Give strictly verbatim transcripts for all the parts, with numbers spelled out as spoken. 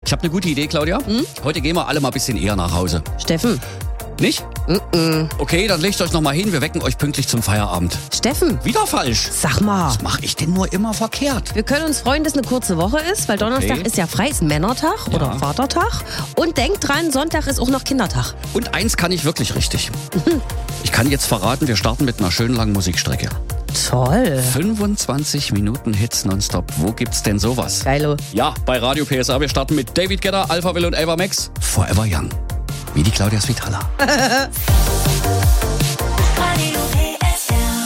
Ich habe eine gute Idee, Claudia. Hm? Heute gehen wir alle mal ein bisschen eher nach Hause. Steffen. Nicht? Mm-mm. Okay, dann legt euch noch mal hin. Wir wecken euch pünktlich zum Feierabend. Steffen. Wieder falsch. Sag mal. Was mache ich denn nur immer verkehrt? Wir können uns freuen, dass eine kurze Woche ist, weil Donnerstag Okay. ist ja frei, ist ein Männertag Ja. oder Vatertag. Und denkt dran, Sonntag ist auch noch Kindertag. Und eins kann ich wirklich richtig. Ich kann jetzt verraten, wir starten mit einer schönen langen Musikstrecke. Toll. fünfundzwanzig Minuten Hits nonstop. Wo gibt's denn sowas? Geilo. Ja, bei Radio P S A. Wir starten mit David Guetta, Alphaville und Ava Max. Forever Young. Wie die Claudia Svitala. Radio P S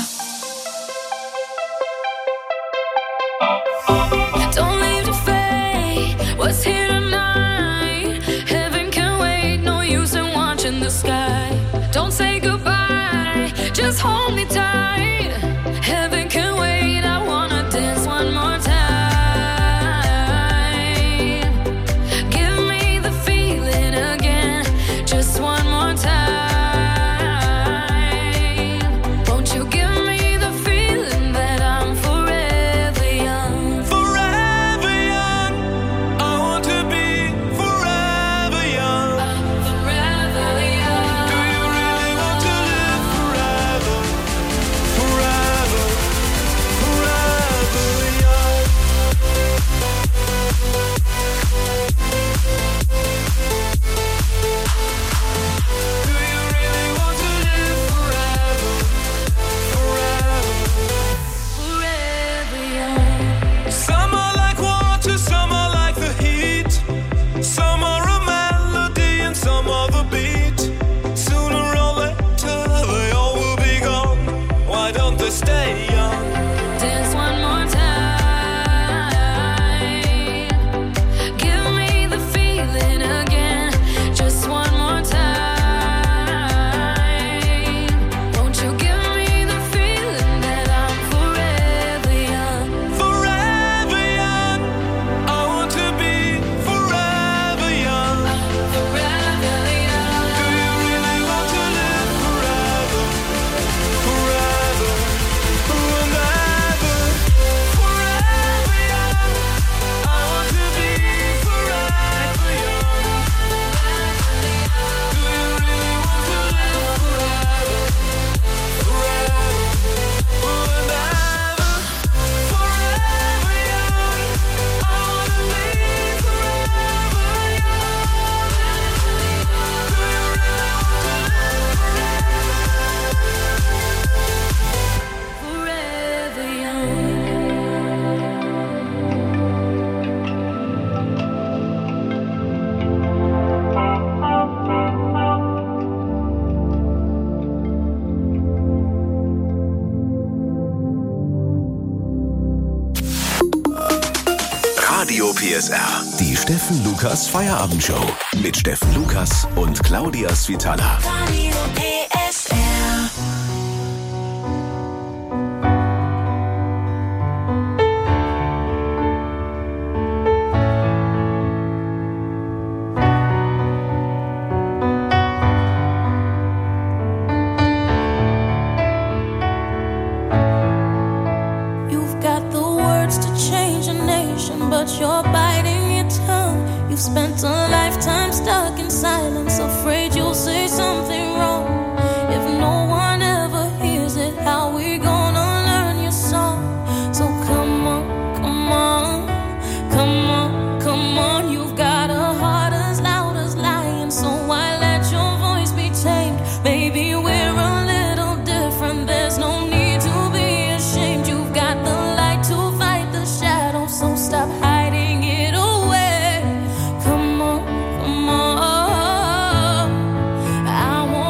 R. Don't leave the fate. What's here tonight? Heaven can wait. No use in watching the sky. Don't say goodbye. Just hold me tight. Heaven can wait. I wanna dance one more time. Give me the feeling again. Just one more time. Won't you give me the feeling that I'm forever young? Forever young, I want to be forever young. I'm forever young. Do you really want to live forever? Forever, forever young. Do you really want to live forever? Forever. Forever young. Some are like water, some are like the heat. Some are a melody and some are the beat. Sooner or later they all will be gone. Why don't they stay young? Dance one more time. Give me the feeling again. Just one more time. Won't you give me the feeling that I'm forever young? Forever young, I want to be forever young. Forever young. Do you really want to live forever? Forever, and ever. Forever young, I want to be forever young. Do you really want to live forever? Forever, and ever. Forever young, I want to be forever young. Do you really want to live Forever young. Radio P S R. Die Steffen Lukas Feierabendshow. Mit Steffen Lukas und Claudia Svitala. Radio P S R. You've got the words to change a nation, but you're biting your tongue. You've spent a lifetime stuck in silence, afraid you'll say something wrong. If no one ever hears it, how we gonna learn your song? So come on, come on, come on, come on. You've got a heart as loud as lion, so why let your voice be tamed? Maybe we're a little different, there's no need to be ashamed. You've got the light to fight the shadow, so stop hiding it away. Come on, come on. I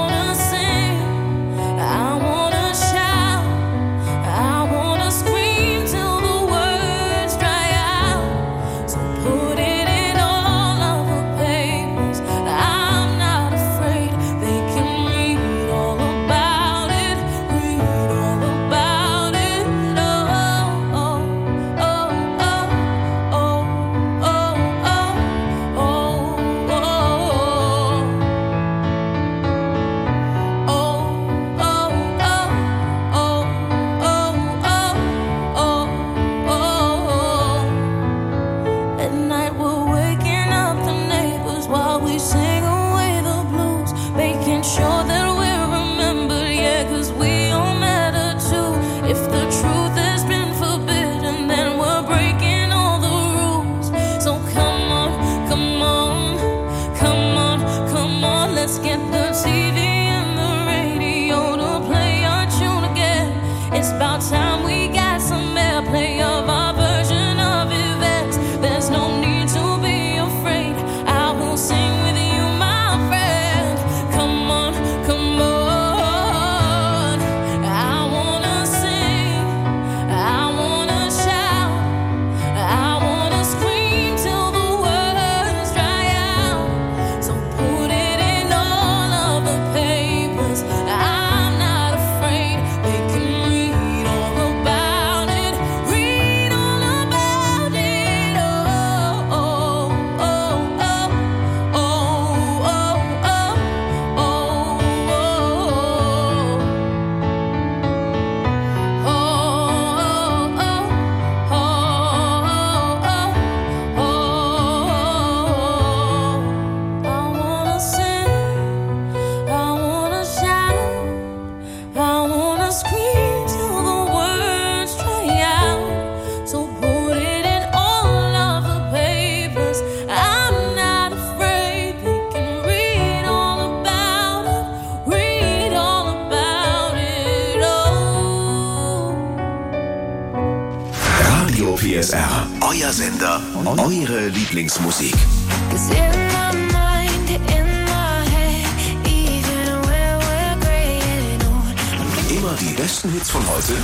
R, euer Sender, eure Lieblingsmusik. It's in my mind, in my head, even when we're graying old. Immer die besten Hits von heute.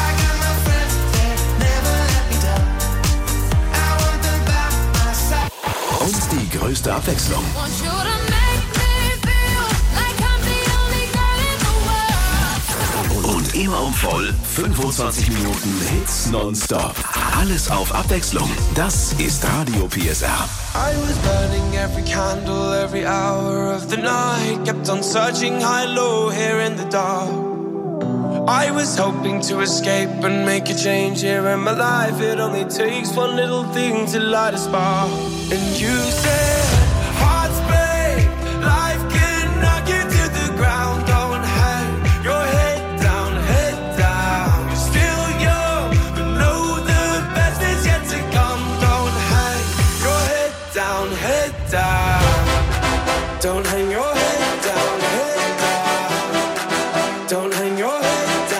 Und die größte Abwechslung. Want you to make me feel like I'm the only girl in the world. Und immer um voll fünfundzwanzig Minuten Hits nonstop. Alles auf Abwechslung. Das ist Radio P S R. I was burning every candle, every hour of the night. Kept on searching high, low, here in the dark. I was hoping to escape and make a change here in my life. It only takes one little thing to light a spark. And you said, hearts break, life can knock you to the ground. Don't hang your head down, head down. You're still young, but know the best is yet to come. Don't hang your head down, head down. Don't hang your head down, head down. Don't hang your head.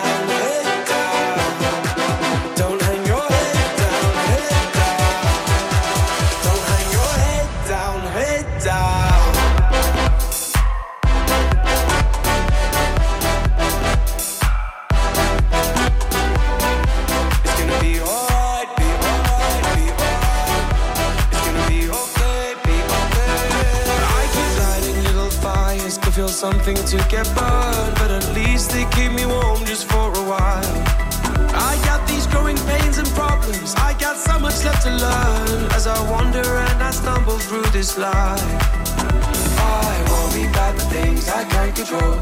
Something to get burned, but at least they keep me warm just for a while. I got these growing pains and problems. I got so much left to learn as I wander and I stumble through this life. I worry about the things I can't control.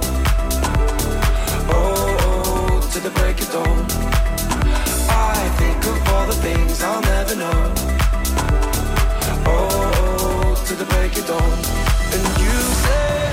Oh, oh, to the break of dawn. I think of all the things I'll never know. Oh, oh, to the break of dawn. And you say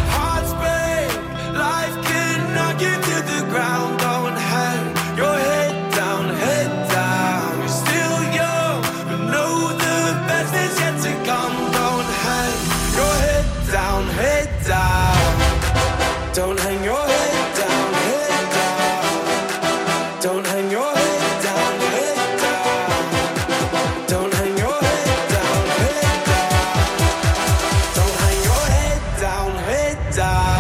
life can knock you to the ground. Don't hang your head down, head down. You're still young, but know the best is yet to come. Don't hang your head down, head down. Don't hang your head down, head down. Don't hang your head down, head down. Don't hang your head down, head down. Don't hang your head down, head down.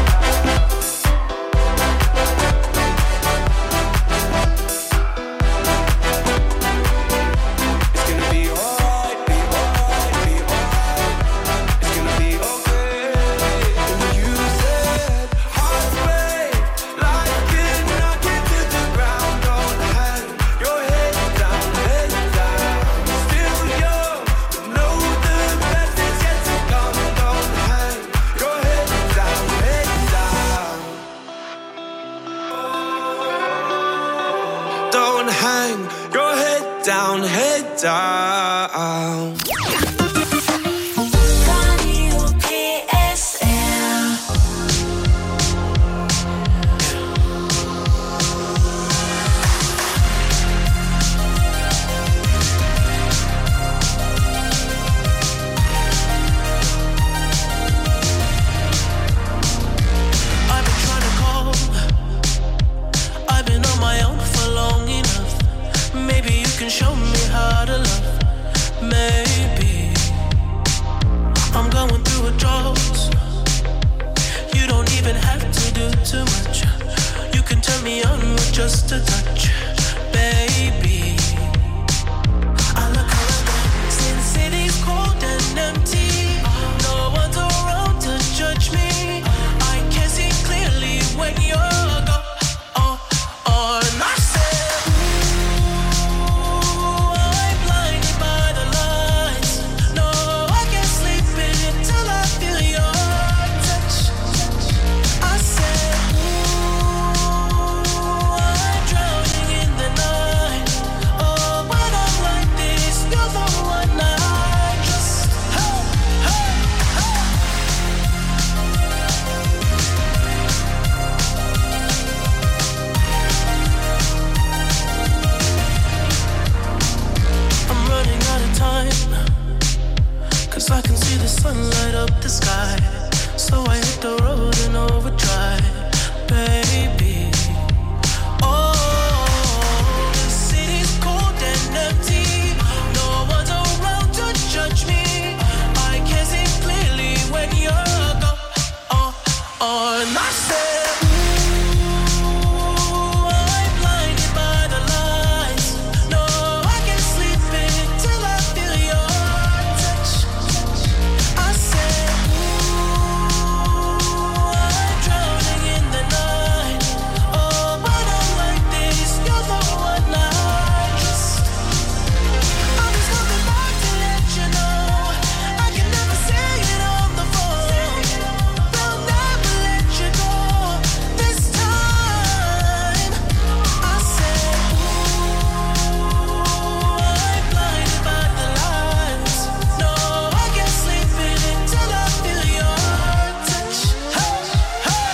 Down, head down. Radio P S R. I've been trying to call. I've been on my own for long enough. Maybe you can show me how to love. Maybe I'm going through a drought. You don't even have to do too much. You can turn me on with just a touch, baby. I look around since city's cold and empty. No one's around to judge me. I can see clearly when you're gone. Oh, oh, and I said, I can see the sun light up the sky, so I hit the road in overdrive, baby. Oh, the city's cold and empty. I said, ooh, I'm blinded by the lights. No, I can't sleep until I feel your touch. I said, ooh, I'm drowning in the night. Oh, but I'm like this, you're the one I trust. I'm just coming back to let you know I can never say it on the phone. They'll never let you go this time. I said, ooh, I'm blinded by the lights. No, I can't sleep until I feel your touch. Hey, hey,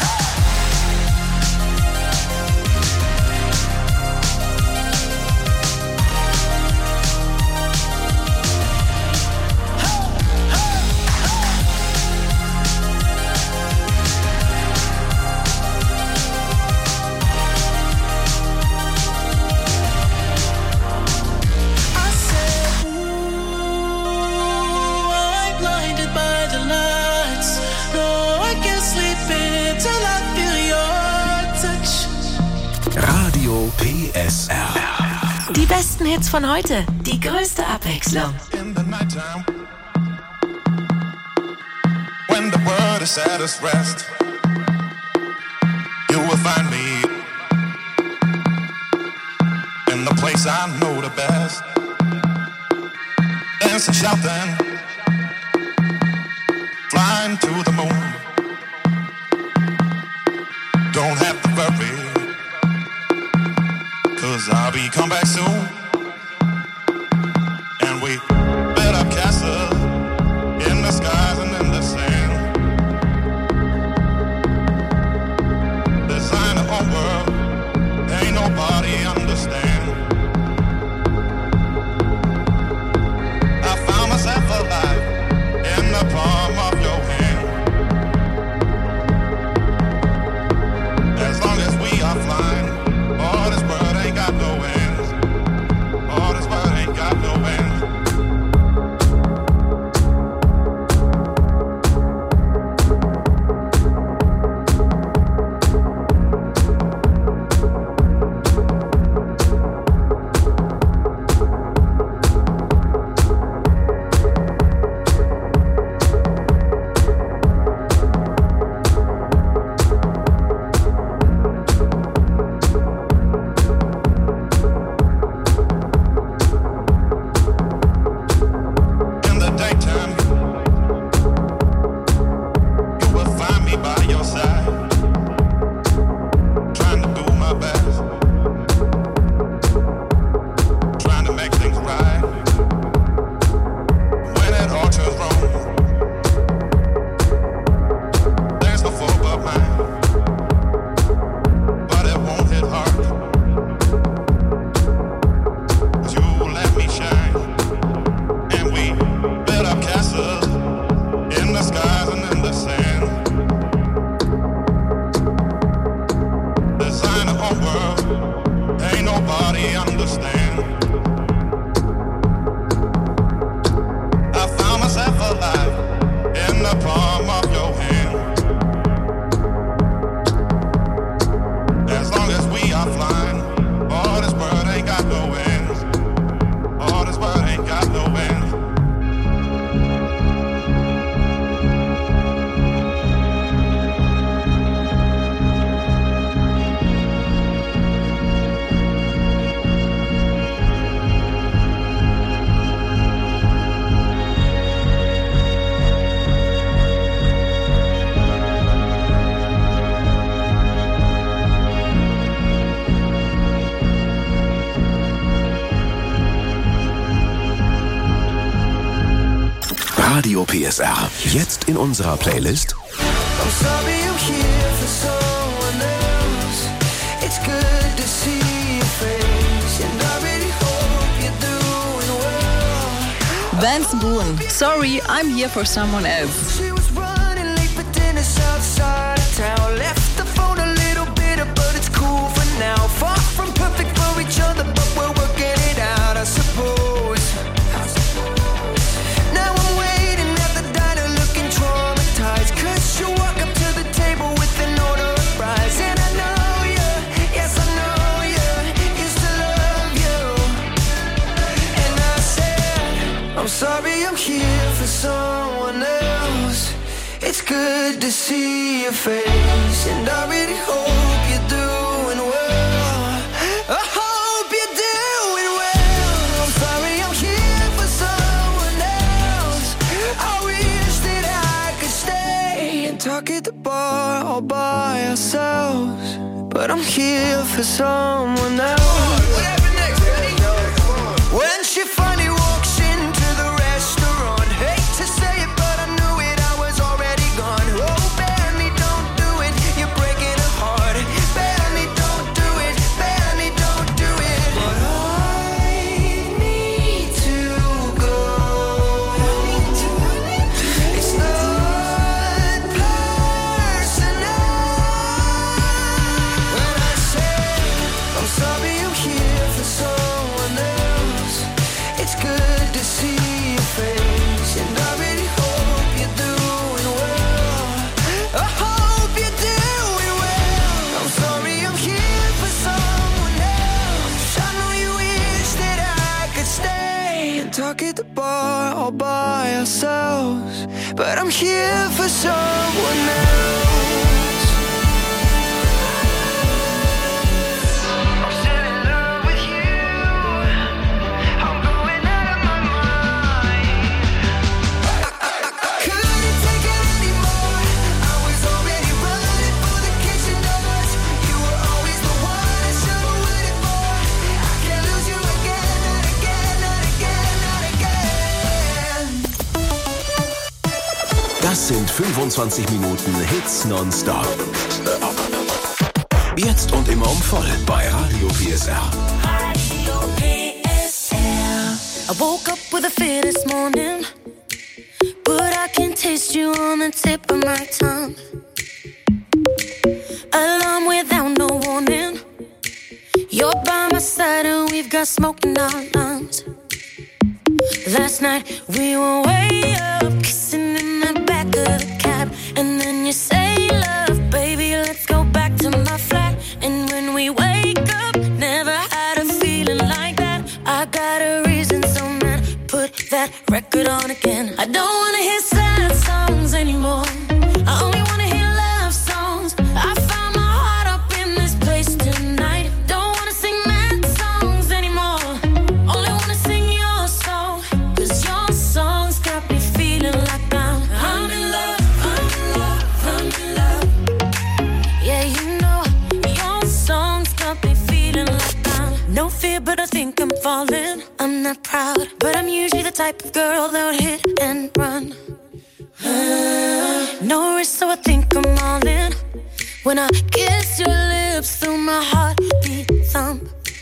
I said, ooh, I'm blinded by the lights. No, I can't sleep until I feel your touch. Radio P S R. Die besten Hits von heute, die größte Abwechslung. In the nighttime, when the world is at its rest, you will find me in the place I know the best. Dancing, shouting, flying to the moon. Don't have to worry, 'cause I'll be come back soon. And we built up castles in the skies and in the sand. Design our own world, ain't nobody understand. I found myself alive in the palm of your hand. As long as we are flying, all this world ain't got no end. All this world ain't got no end. In the daytime, you will find me by your side, trying to do my best, trying to make things right. When it all turns wrong, there's no fault but mine, but it won't hit hard, 'cause you let me shine. And we built up castles in the skies and in the sand. Design our own world, ain't nobody understand. I found myself alive in the palm of your hand. As long as we are flying, all this world ain't got no end. All this world ain't got no end. Radio P S R. Jetzt in unserer Playlist. I'm sorry I'm here for someone else. It's good to see your face, and I really hope you're doing well. Vance Boone, sorry, I'm here for someone else. She was running late for dinner outside of town. Left the phone a little bitter, but it's cool for now. Far from perfect for each other, but we're working it out, I suppose. Now I'm waiting at the diner looking traumatized, 'cause you walk up to the table with It's good to see your face, and I really hope you're doing well. I hope you're doing well. I'm sorry I'm here for someone else. I wish that I could stay and talk at the bar all by ourselves, but I'm here for someone else. What happened next, Ready? When she finally walks into the restaurant, hate to say it, but I knew it, I was already gone. Oh, Benny, don't do it, you're breaking her heart. Benny, don't do it, Benny, don't do it. But I need to go. It's not personal. When I say I'm sorry I'm here for someone else, it's good to see your face, and I really hope you're doing well. I hope you're doing well. I'm sorry I'm here for someone else. I know you wish that I could stay and talk at the bar all by ourselves, but I'm here for someone else. I'm still in love with you. I'm going out of my mind. I couldn't take it anymore. I was already running for the kitchen doors. You were always the one I should have waited for. I can't lose you again, not again, not again, not again. Das sind fünfundzwanzig Minuten Hits nonstop. Jetzt und immer um voll bei Radio P S R. I woke up with a fear this morning, but I can taste you on the tip of my tongue. Alarm without no warning. You're by my side and we've got smoke in our lungs. Last night we were way up, kissing in the back of the cab, and then you say, love, baby, let's go back to my flat. And when we wake up, never had a feeling like that. I got a reason, so man, put that record on again. I don't wanna hear sad songs anymore. I only wanna hear love songs. I found my heart up in this place tonight. Don't wanna sing mad songs anymore. Only wanna sing your song, 'cause your songs got me feeling like I'm I'm in love, I'm in love, I'm in love. Yeah, you know, your songs got me feeling like I'm no fear, but I think I'm falling. I'm not proud, but I'm usually the type of girl that would hit and run. No risk, so I think I'm all in. When I kiss your lips, feel my heartbeat thump.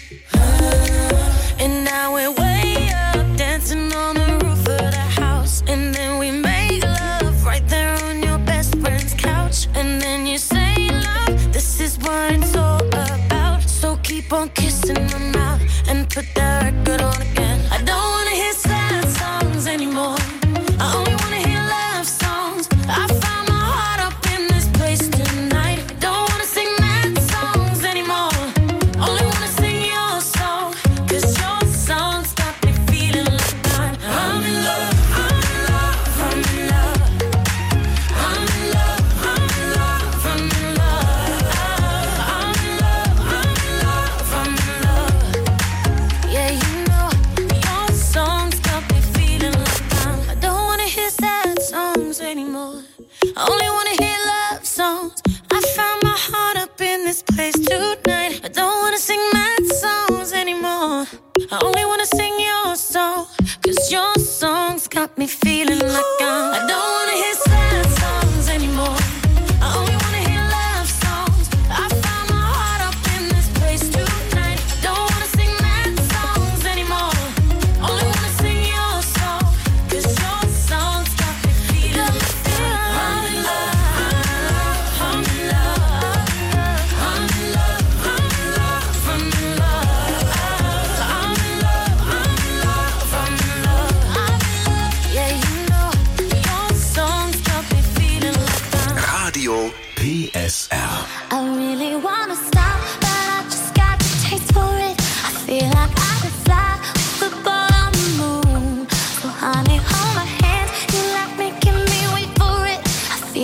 And now we're way up, dancing on the roof of the house. And then we make love right there on your best friend's couch. And then you say, love, this is what it's all about. So keep on kissing my mouth and put that record on again. I don't wanna hear sad songs anymore. I only wanna hear love songs. I found my heart up in this place tonight. Don't wanna sing mad songs anymore. Only wanna sing your song, 'cause your songs got me feeling like I'm I'm in love, I'm in love, I'm in love. I'm in love, I'm in love, I'm in love. I'm in love, I'm in love, I'm in love. Yeah, you know, your songs got me feeling like I'm I don't wanna hear sad songs anymore. I only wanna hear love songs. I found my heart up in this place tonight. I don't wanna sing mad songs anymore. I only wanna sing your song, 'cause your songs got me feeling like I'm I don't wanna hear sad songs anymore. I only wanna hear love songs. I found my heart up in this place tonight. I don't wanna sing mad songs anymore. Only wanna sing your song, 'cause your songs got me feeling like I'm in love, I'm in love, I'm in love, I'm in love, I'm in love, I'm in love, I'm in love, I'm in love, I'm in love. Yeah, you know, your songs got me feeling like I'm Radio P S R. I really wanna stop, but I just got the taste for it. I feel like I could fly with the ball on the moon. So honey, hold my hand, you like making me wait for it. I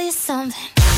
you something.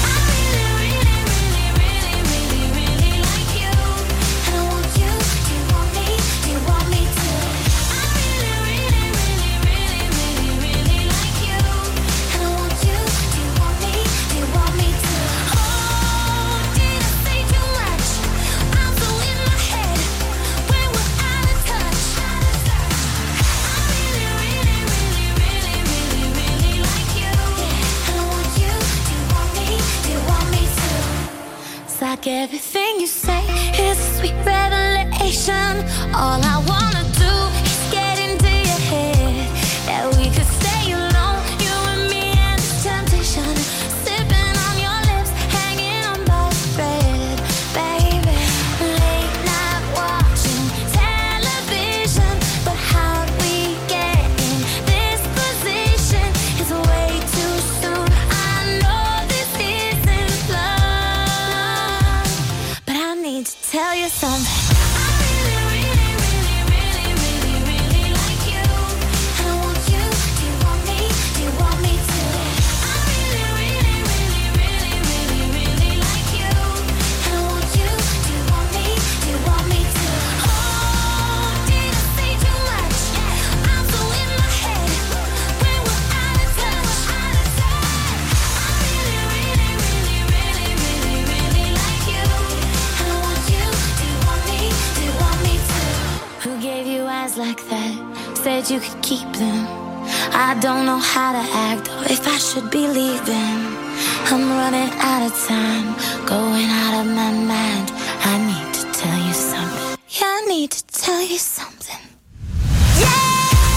Like everything you say is a sweet revelation. All I wanna do is get into your head. That we could stay alone, you and me and this temptation. Sipping on your lips, hanging on by a thread, baby. Late night watching television, but how we get in this position is way too soon. I know this isn't love, but I need to tell you something. Like that, said you could keep them. I don't know how to act or if I should be leaving. I'm running out of time, going out of my mind. I need to tell you something. Yeah, I need to tell you something. Yeah!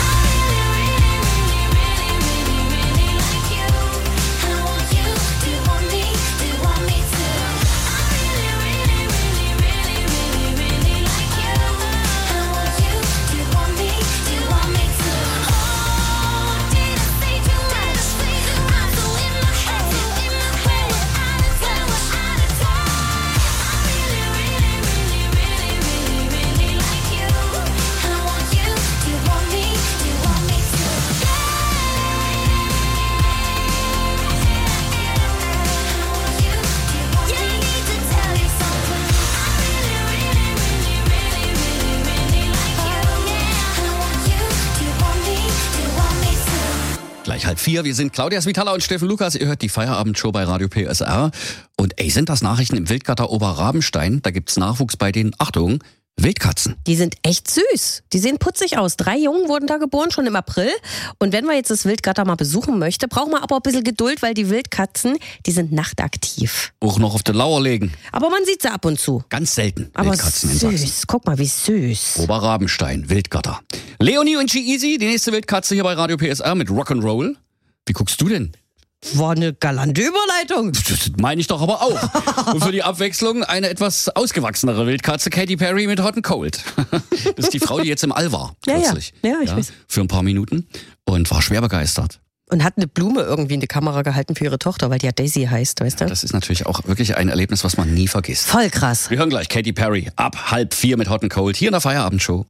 Gleich halb vier. Wir sind Claudia Svitala und Steffen Lukas. Ihr hört die Feierabendshow bei Radio P S R. Und ey, sind das Nachrichten im Wildgatter Oberrabenstein? Da gibt's Nachwuchs bei den, Achtung, Wildkatzen. Die sind echt süß. Die sehen putzig aus. Drei Jungen wurden da geboren, schon im April. Und wenn man jetzt das Wildgatter mal besuchen möchte, braucht man aber ein bisschen Geduld, weil die Wildkatzen, die sind nachtaktiv. Auch noch auf die Lauer legen. Aber man sieht sie ab und zu. Ganz selten. Aber Wildkatzen in süß. Sachsen. Guck mal, wie süß. Oberrabenstein, Wildgatter. Leonie und G-Easy, die nächste Wildkatze hier bei Radio P S R mit Rock'n'Roll. Wie guckst du denn? War eine galante Überleitung. Das meine ich doch aber auch. Und für die Abwechslung eine etwas ausgewachsenere Wildkatze, Katy Perry mit Hot and Cold. Das ist die Frau, die jetzt im All war, ja, kürzlich. Ja, ja, ich ja, weiß. Für ein paar Minuten und war schwer begeistert. Und hat eine Blume irgendwie in die Kamera gehalten für ihre Tochter, weil die ja Daisy heißt, weißt du? Ja, das ist natürlich auch wirklich ein Erlebnis, was man nie vergisst. Voll krass. Wir hören gleich Katy Perry ab halb vier mit Hot and Cold hier in der Feierabendshow.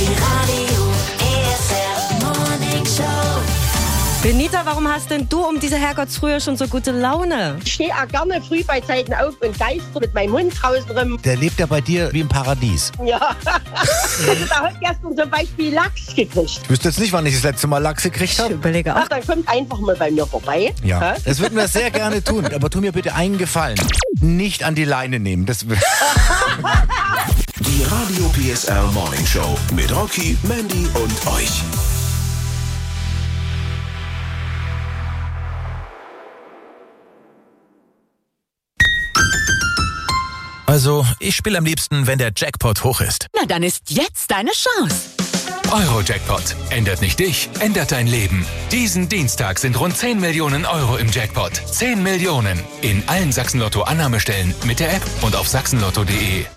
Benita, warum hast denn du um diese Herrgottsfrühe schon so gute Laune? Ich stehe auch gerne früh bei Zeiten auf und geister mit meinem Hund draußen rum. Der lebt ja bei dir wie im Paradies. Ja. Also da hat gestern zum Beispiel Lachs gekriegt. Ich wüsste jetzt nicht, wann ich das letzte Mal Lachs gekriegt habe. Ich überlege auch. Ach, dann kommt einfach mal bei mir vorbei. Ja, ha? Das würden wir sehr gerne tun. Aber tu mir bitte einen Gefallen. Nicht an die Leine nehmen. Das die Radio P S R Morning Show mit Rocky, Mandy und euch. Also, ich spiele am liebsten, wenn der Jackpot hoch ist. Na, dann ist jetzt deine Chance. Euro-Jackpot. Ändert nicht dich, ändert dein Leben. Diesen Dienstag sind rund zehn Millionen Euro im Jackpot. zehn Millionen. In allen Sachsen-Lotto-Annahmestellen, mit der App und auf sachsenlotto punkt de.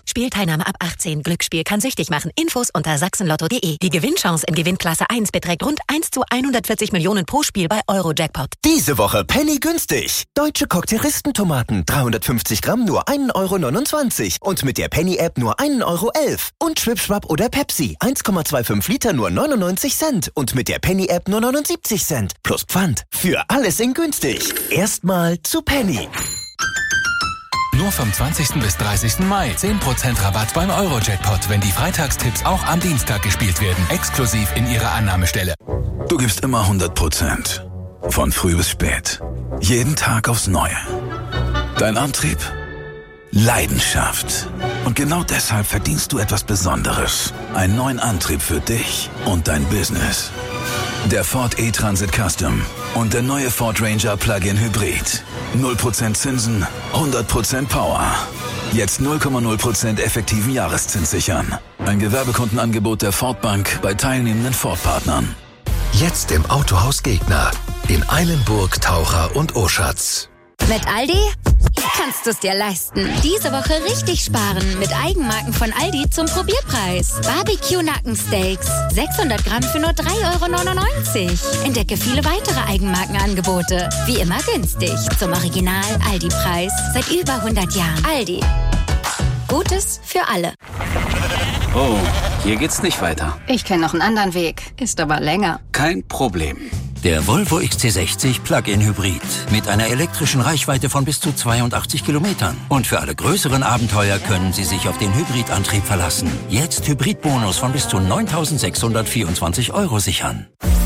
Spielteilnahme ab achtzehn. Glücksspiel kann süchtig machen. Infos unter sachsenlotto punkt de. Die Gewinnchance in Gewinnklasse eins beträgt rund eins zu hundertvierzig Millionen pro Spiel bei Eurojackpot. Diese Woche Penny günstig. Deutsche Cocktailristentomaten dreihundertfünfzig Gramm nur ein Euro neunundzwanzig. Und mit der Penny-App nur ein Euro elf. Und Schwipschwapp oder Pepsi eins Komma fünfundzwanzig Liter nur neunundneunzig Cent. Und mit der Penny-App nur neunundsiebzig Cent. Plus Pfand. Für alles in günstig. Erstmal zu Penny. Nur vom zwanzigsten bis dreißigsten Mai. zehn Prozent Rabatt beim Eurojackpot, wenn die Freitagstipps auch am Dienstag gespielt werden. Exklusiv in ihrer Annahmestelle. Du gibst immer hundert Prozent. Von früh bis spät. Jeden Tag aufs Neue. Dein Antrieb? Leidenschaft. Und genau deshalb verdienst du etwas Besonderes. Einen neuen Antrieb für dich und dein Business. Der Ford E-Transit Custom und der neue Ford Ranger Plug-in Hybrid. null Prozent Zinsen, hundert Prozent Power. Jetzt null Komma null Prozent effektiven Jahreszins sichern. Ein Gewerbekundenangebot der Ford Bank bei teilnehmenden Ford-Partnern. Jetzt im Autohaus Gegner. In Eilenburg, Taucher und Oschatz. Mit Aldi kannst du es dir leisten. Diese Woche richtig sparen mit Eigenmarken von Aldi zum Probierpreis. Barbecue-Nackensteaks, sechshundert Gramm für nur drei Euro neunundneunzig. Entdecke viele weitere Eigenmarkenangebote. Wie immer günstig. Zum Original-Aldi-Preis seit über hundert Jahren. Aldi. Gutes für alle. Oh, hier geht's nicht weiter. Ich kenne noch einen anderen Weg. Ist aber länger. Kein Problem. Der Volvo X C sechzig Plug-in Hybrid mit einer elektrischen Reichweite von bis zu zweiundachtzig Kilometern. Und für alle größeren Abenteuer können Sie sich auf den Hybridantrieb verlassen. Jetzt Hybridbonus von bis zu neuntausendsechshundertvierundzwanzig Euro sichern.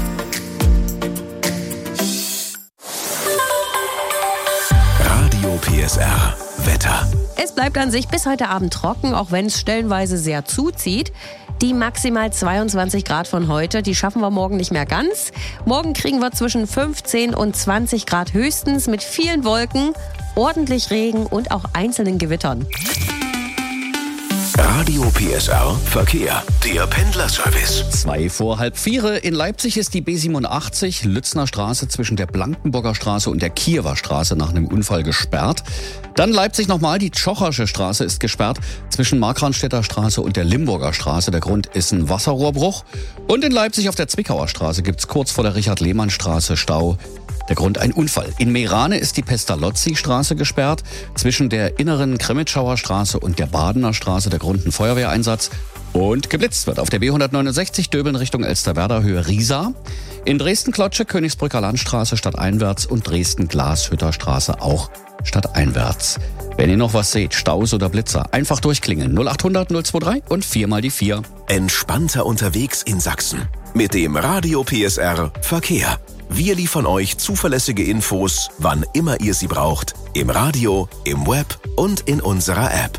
Radio P S R Wetter. Es bleibt an sich bis heute Abend trocken, auch wenn es stellenweise sehr zuzieht. Die maximal zweiundzwanzig Grad von heute, die schaffen wir morgen nicht mehr ganz. Morgen kriegen wir zwischen fünfzehn und zwanzig Grad höchstens mit vielen Wolken, ordentlich Regen und auch einzelnen Gewittern. Radio P S R Verkehr. Der Pendlerservice. Zwei vor halb vier. In Leipzig ist die B siebenundachtzig Lützner Straße zwischen der Blankenburger Straße und der Kiewer Straße nach einem Unfall gesperrt. Dann Leipzig nochmal, die Tschochersche Straße ist gesperrt zwischen Markranstädter Straße und der Limburger Straße. Der Grund ist ein Wasserrohrbruch. Und in Leipzig auf der Zwickauer Straße gibt's kurz vor der Richard-Lehmann-Straße Stau. Der Grund ein Unfall. In Meerane ist die Pestalozzi-Straße gesperrt. Zwischen der inneren Krimitschauer Straße und der Badener Straße der Grund ein Feuerwehreinsatz. Und geblitzt wird auf der B hundertneunundsechzig Döbeln Richtung Elsterwerda Höhe Riesa. In Dresden-Klotsche Königsbrücker Landstraße stadteinwärts und Dresden-Glashütter Straße auch stadteinwärts. Wenn ihr noch was seht, Staus oder Blitzer, einfach durchklingeln. null achthundert null dreiundzwanzig und vier mal die vier. Entspannter unterwegs in Sachsen. Mit dem Radio P S R Verkehr. Wir liefern euch zuverlässige Infos, wann immer ihr sie braucht. Im Radio, im Web und in unserer App.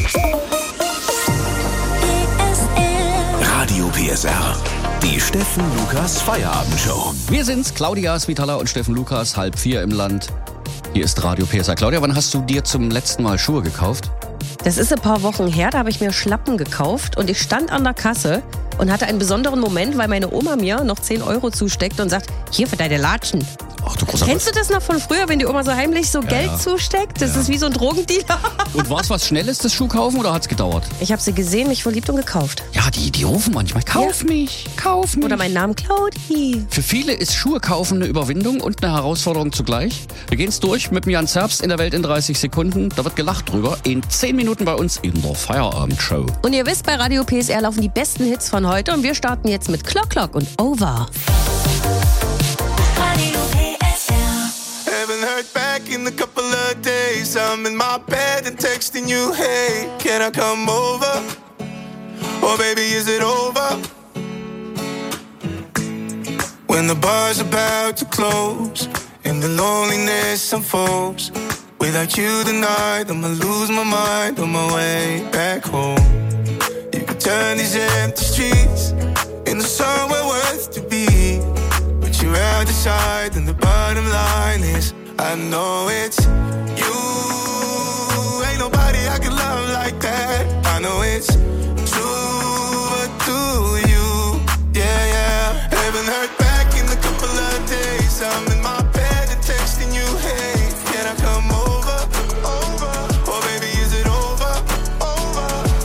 Radio P S R. Die Steffen Lukas Feierabendshow. Wir sind's, Claudia Svitala und Steffen Lukas, halb vier im Land. Hier ist Radio P S R. Claudia, wann hast du dir zum letzten Mal Schuhe gekauft? Das ist ein paar Wochen her, da habe ich mir Schlappen gekauft und ich stand an der Kasse und hatte einen besonderen Moment, weil meine Oma mir noch zehn Euro zusteckt und sagt, hier für deine Latschen. Ach du großer Kennst du das noch von früher, wenn die Oma so heimlich so Ja, Geld ja. zusteckt? Das Ja. ist wie so ein Drogendealer. Und war es was Schnelles, das Schuhkaufen, oder hat's gedauert? Ich habe sie gesehen, mich verliebt und gekauft. Ja, die, die rufen manchmal, kauf Ja. mich, kauf mich. Oder meinen Namen Claudi. Für viele ist Schuhe kaufen eine Überwindung und eine Herausforderung zugleich. Wir gehen's durch mit dem Jan Zerbst in der Welt in dreißig Sekunden. Da wird gelacht drüber. In zehn Minuten bei uns in der Feierabendshow. Und ihr wisst, bei Radio P S R laufen die besten Hits von heute und wir starten jetzt mit Clock Clock und Over. Haven't heard back in a couple of days. I'm in my bed and texting you, hey, can I come over? Oh, baby, is it over? When the bar's about to close and the loneliness unfolds, without you tonight, I'ma lose my mind on my way back home. You could turn these empty streets into somewhere worth to be. You're out the side and the bottom line is I know it's you. Ain't nobody I can love like that. I know it's true, but do you? Yeah, yeah. Haven't heard back in a couple of days. I'm in my bed and texting you, hey, can I come over? Over. Oh, baby, is it over? Over.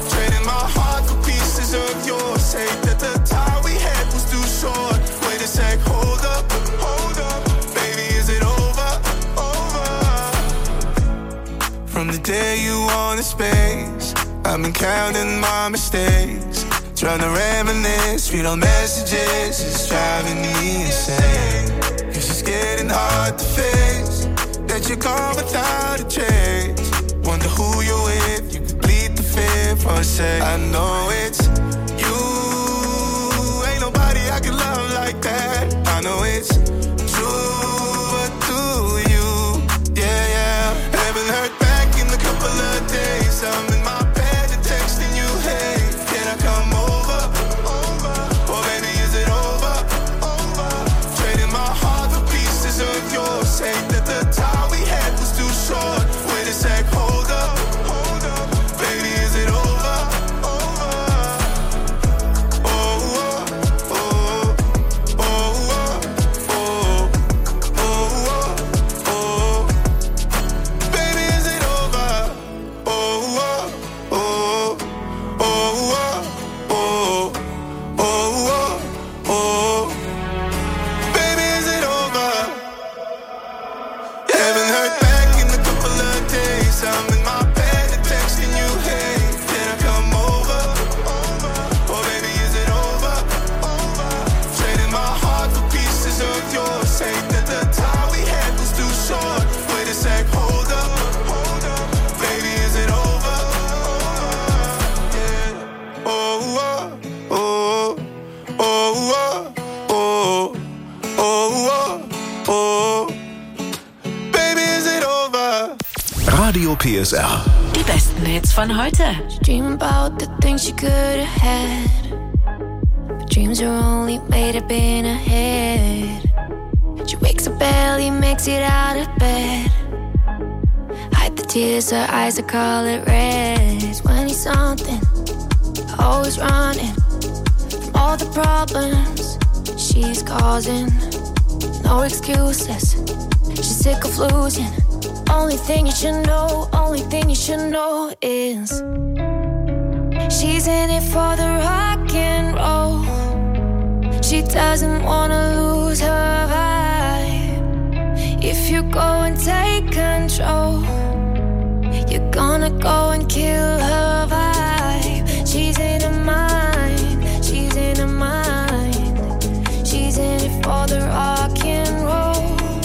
I've been counting my mistakes, trying to reminisce, read all messages, it's driving me insane. Cause it's getting hard to face that you're gone without a trace. Wonder who you're with, you complete the fear for a sec. I know it's you, ain't nobody I can love like that. I know it's true, but do you? Yeah, yeah. Haven't heard back in a couple of days. I'm in my bed and texting you, hey, can I come over? Or maybe is it over? Trading my heart for pieces of yours. Say that the time we had was too short. Wait a sec, hold up. Baby, is it over? Oh, oh, oh, oh, oh, oh, oh, oh. Baby, is it over? Oh, oh, oh, oh, oh, oh, oh, oh. Baby, is it over? Haven't heard back in a couple of days. I'm in my bed and texting you, hey, can I come over? Or maybe is it over? Trading my heart for pieces of yours. Say that the time we had was too short. Wait a sec, hold up. Baby, is it over? Yeah. Oh, oh, oh, oh, oh, oh, oh, oh. Baby, is it over? Radio P S R. Die besten Hits von heute. Dream about the things you could have had, but dreams are only made up in her head. She wakes up barely, makes it out of bed. Hide the tears, her eyes are color red. twenty something, always running from all the problems she's causing. No excuses, she's sick of losing. Only thing you should know, only thing you should know is she's in it for the rock and roll. She doesn't wanna lose her vibe. If you go and take control, you're gonna go and kill her vibe. She's in her mind, she's in her mind. She's in it for the rock and roll.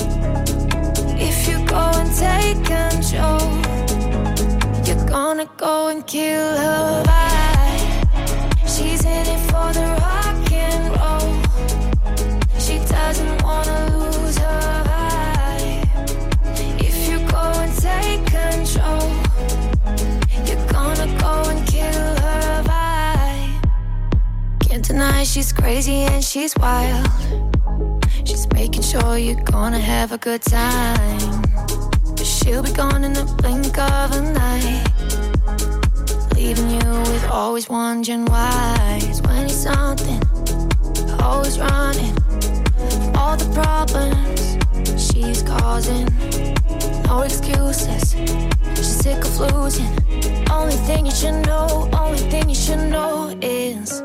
If you go and take control, you're gonna go and kill her vibe. She's in it for the rock and roll. She doesn't wanna lose her vibe. If you go and take control, you're gonna go and kill her vibe. Can't deny she's crazy and she's wild. She's making sure you're gonna have a good time. But she'll be gone in the blink of an eye, leaving you with always wondering why. twenty something, always running from all the problems she's causing. No excuses, she's sick of losing. Only thing you should know, only thing you should know is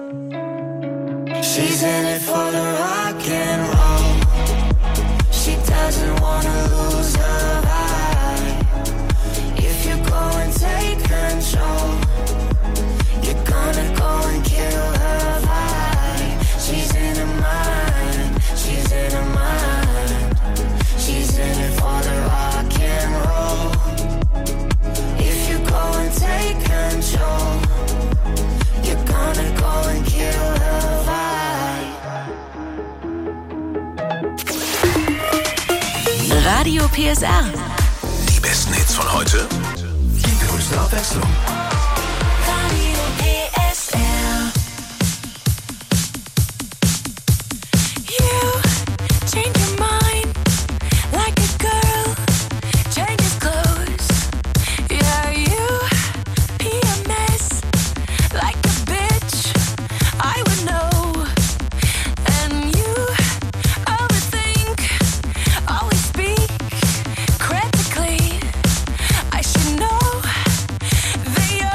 she's in it for the rock and roll. She doesn't wanna lose her vibe. If you go and take control, you're gonna go and kill her vibe. She's in her mind, she's in her mind. She's in it for the rock and roll. If you go and take control, you're gonna go and kill her vibe. Radio P S R. Die besten Hits von heute. Die größte Abwechslung. Radio P S R. You change your mind like a girl changes clothes. Yeah, you P M S like a bitch. I would know. And you overthink, always speak critically. I should know that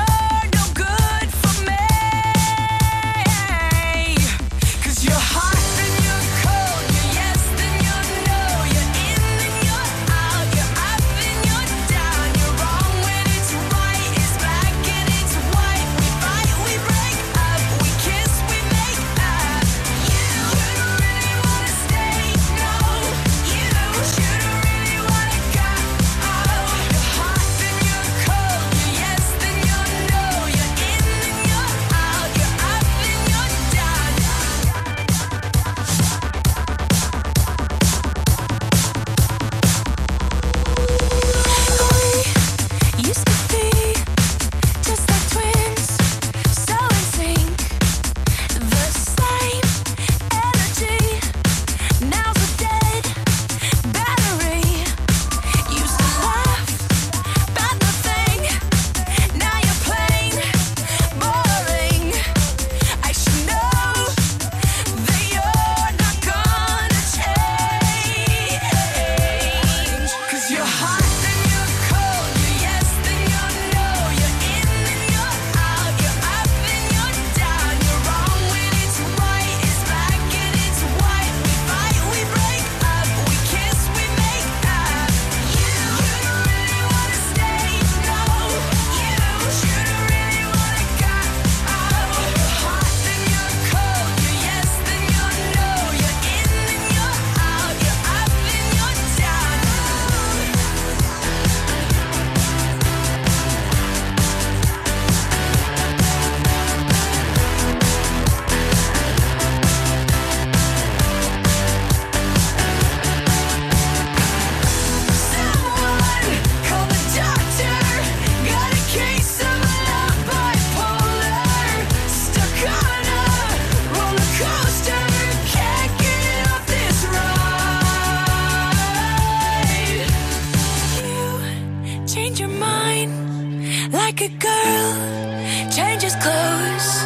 it, girl. Change his clothes.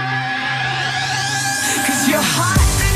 'Cause you're hot.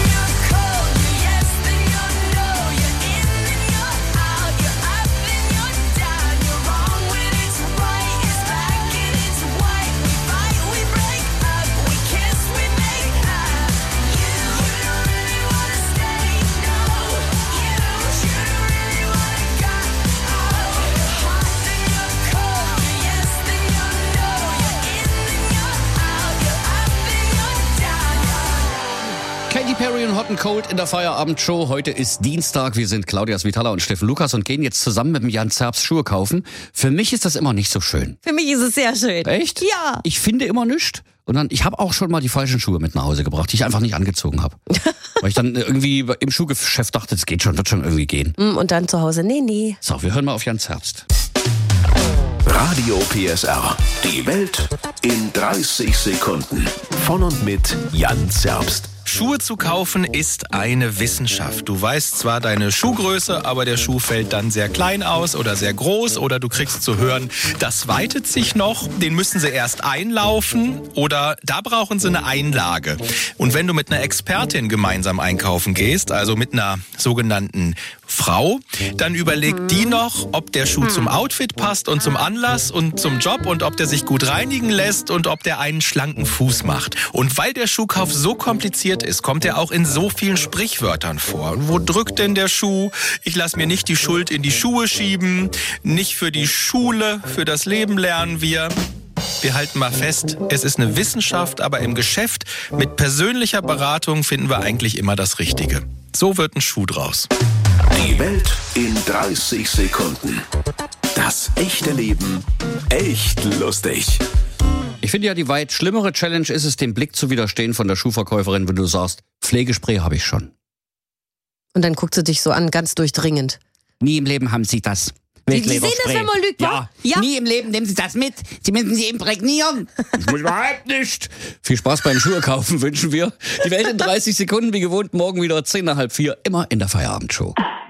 Katy Perry und Hot and Cold in der Feierabendshow. Heute ist Dienstag. Wir sind Claudia Svitala und Steffen Lukas und gehen jetzt zusammen mit dem Jan Zerbst Schuhe kaufen. Für mich ist das immer nicht so schön. Für mich ist es sehr schön. Echt? Ja. Ich finde immer nichts. Und dann, ich habe auch schon mal die falschen Schuhe mit nach Hause gebracht, die ich einfach nicht angezogen habe. Weil ich dann irgendwie im Schuhgeschäft dachte, es geht schon, wird schon irgendwie gehen. Und dann zu Hause, nee, nee. So, wir hören mal auf Jan Zerbst. Radio P S R. Die Welt in dreißig Sekunden. Von und mit Jan Zerbst. Schuhe zu kaufen ist eine Wissenschaft. Du weißt zwar deine Schuhgröße, aber der Schuh fällt dann sehr klein aus oder sehr groß oder du kriegst zu hören, das weitet sich noch, den müssen sie erst einlaufen oder da brauchen sie eine Einlage. Und wenn du mit einer Expertin gemeinsam einkaufen gehst, also mit einer sogenannten Frau, dann überlegt die noch, ob der Schuh zum Outfit passt und zum Anlass und zum Job und ob der sich gut reinigen lässt und ob der einen schlanken Fuß macht. Und weil der Schuhkauf so kompliziert ist, kommt er auch in so vielen Sprichwörtern vor. Wo drückt denn der Schuh? Ich lasse mir nicht die Schuld in die Schuhe schieben. Nicht für die Schule, für das Leben lernen wir. Wir halten mal fest, es ist eine Wissenschaft, aber im Geschäft mit persönlicher Beratung finden wir eigentlich immer das Richtige. So wird ein Schuh draus. Die Welt in dreißig Sekunden. Das echte Leben echt lustig. Ich finde ja, die weit schlimmere Challenge ist es, dem Blick zu widerstehen von der Schuhverkäuferin, wenn du sagst, Pflegespray habe ich schon. Und dann guckt sie dich so an, ganz durchdringend. Nie im Leben haben sie das. Sie, Sie sehen das, wenn man lügt, ja. ja. Nie im Leben nehmen Sie das mit. Sie müssen sie imprägnieren. Das muss überhaupt nicht. Viel Spaß beim Schuhe kaufen wünschen wir. Die Welt in dreißig Sekunden, wie gewohnt, morgen wieder zehn nach halb vier, immer in der Feierabendshow.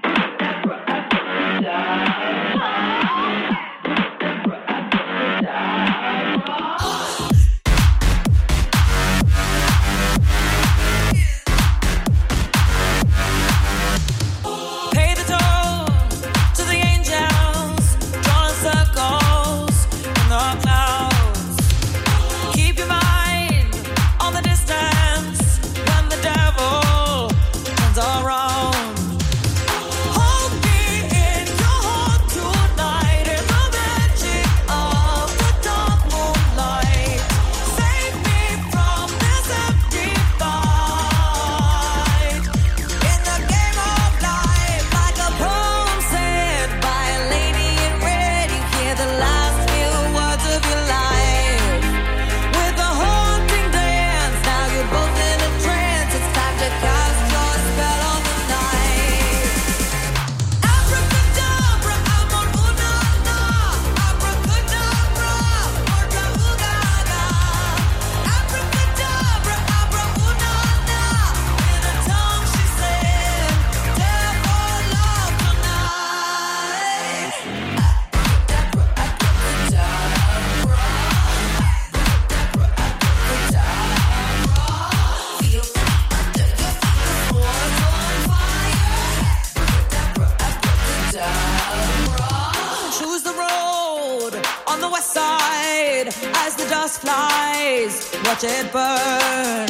As the dust flies, watch it burn.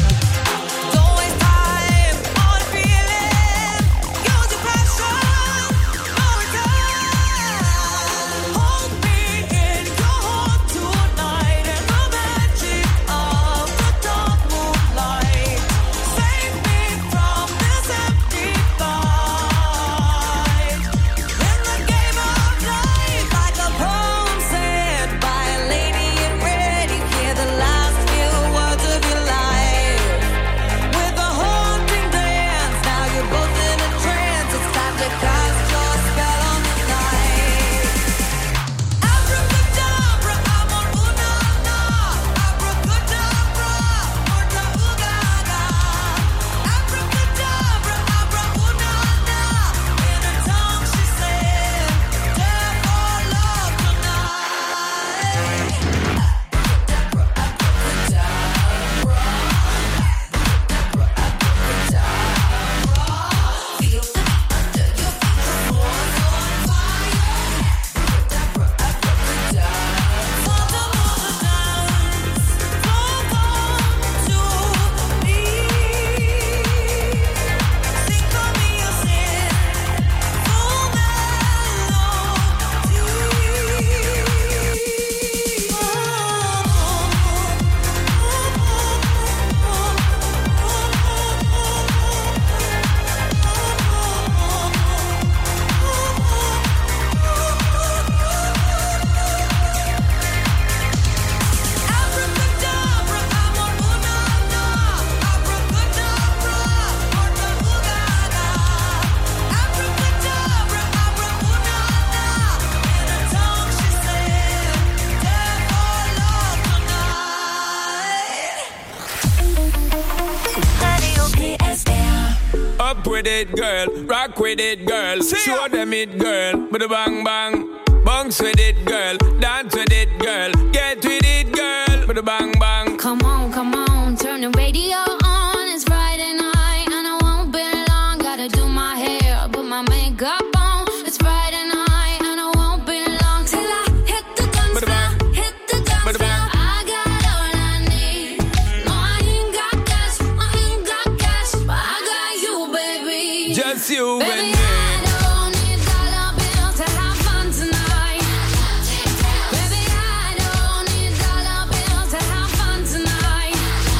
Up with it, girl. Rock with it, girl. Show them it, girl. With a bang bang. Bounce with it, girl. Dance with it, girl. Get with it, girl. With a bang bang. Come on, come on, turn the radio on. It's Friday night and I won't be long. Gotta do my hair, put my makeup on. It's Friday night and I won't be long till I hit the dance floor, hit the dance floor. I got all I need. No, I ain't got cash, I ain't got cash, but I got you, baby. Just you baby, and me. I don't need dollar bills to have fun tonight. Baby, I don't need dollar bills to have fun tonight.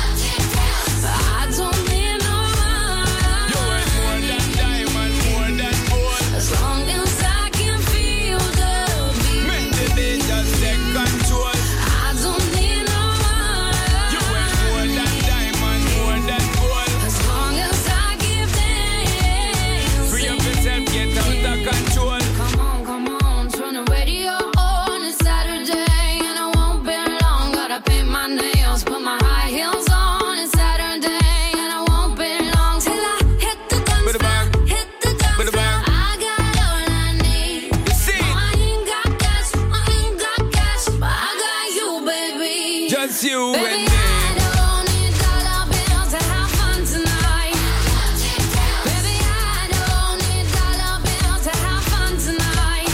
I don't need no money. You ain't more than diamond, more than gold. As long as I can feel the beat. Make the beat just take control. I don't need no money. You ain't more than diamond, more than gold. As long as I give thanks. Free up yourself, get out of control. Come on, come on, turn the radio on. It's Saturday and I won't be long. Gotta paint my nails, put my high heels on. It's Saturday and I won't be long till I hit the dance With a bang. floor, hit the dance With a floor. bang. I got all I need. You see? No, I ain't got cash, I ain't got cash, but I got you, baby. Just you Baby, and me. I don't need dollar bills to have fun tonight. Baby, I don't need dollar bills to have fun tonight.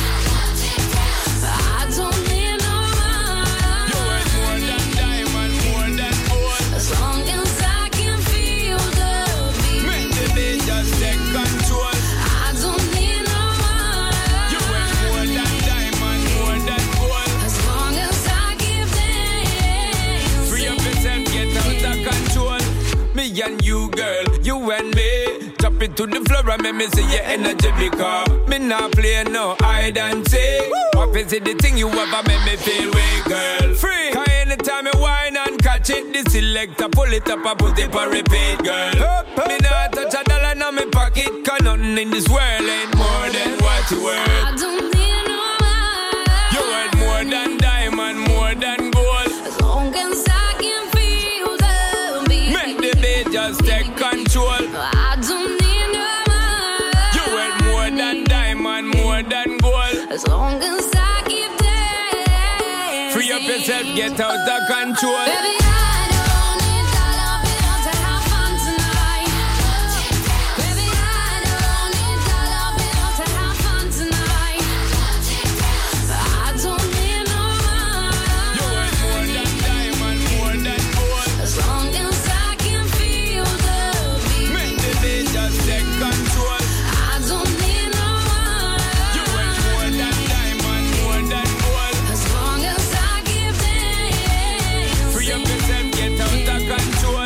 I don't need no You money. ain't more than diamond, more than gold. As long as I can feel the beat. Make the beat just take control. I don't need no You ain't money. more than diamond, more than gold. As long as I give thanks. Free up yourself, get out of control. Me and you, girl, you and me. Drop it to the floor and make me see your energy because me not play no hide and seek. What is it the thing you ever make me feel weak, girl? Free. Cause anytime you whine and catch it, the selector pull it up and put it for repeat, girl. Me not touch a dollar in my pocket, cause nothing in this world ain't more than what you worth. I don't need no money. You worth more than diamond, more than gold. As long as I can feel the beat. Make the beat just take control. I don't need no money. You worth more than diamond, more than gold. As long as I give thanks. Free up yourself, get out of control. Baby, I don't need dollar bills to have fun tonight. Baby, I don't need dollar bills to have fun tonight. I don't need no You worth more money. than diamond, more than gold. As long as I can feel the beat. Make the beat just take control. I don't need no You worth money. more than diamond, more than gold. As long as I give thanks. Free up yourself, get out of control.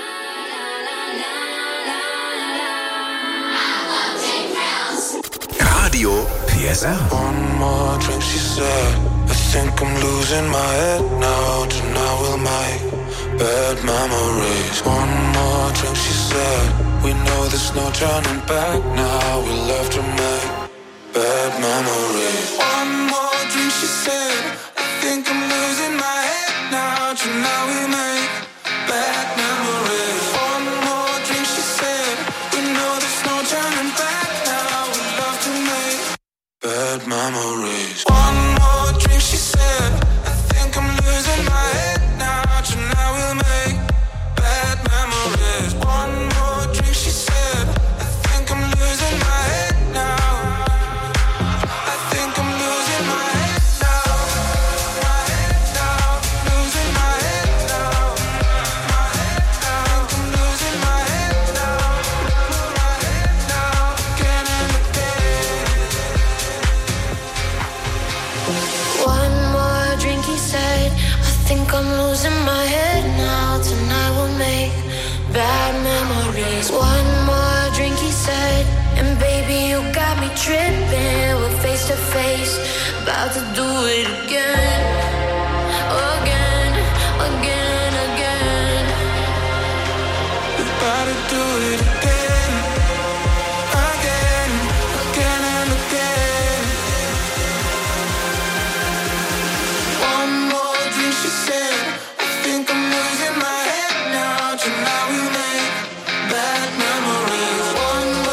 Radio P S R. One more drink, she said. I think I'm losing my head now. Tonight we'll make bad memories. One more drink, she said. We know there's no turning back now. We love to make bad memories. One more drink, she said. I think I'm losing my head now. Tonight we'll make bad memories. One more drink, she said. We know there's no turning back now. We love to make bad memories. One more drink, she said. I think I'm losing my head now. Tonight we'll make bad memories. One more drink, she said. I think I'm losing my head now. I think I'm losing my head now. My head now. Losing my head now. My head now. I think I'm losing my head now. My head now. Again and again. One more drink, he said. I think I'm losing my head now. Tonight we'll make bad memories. One more drink, he said. And baby, you got me tripping. We're face to face, about to do it again. Again, again, again. About to do it again. Again, again and again. One more drink, she said. I think I'm losing my head now. Tonight we make bad memories. One